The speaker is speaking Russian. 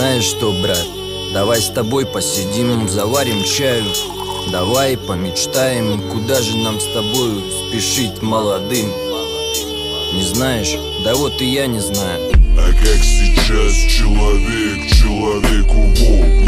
Знаешь что, брат, давай с тобой посидим, заварим чаю. Давай помечтаем, куда же нам с тобою спешить молодым. Не знаешь? Да вот и я не знаю. А как сейчас человек человеку волк?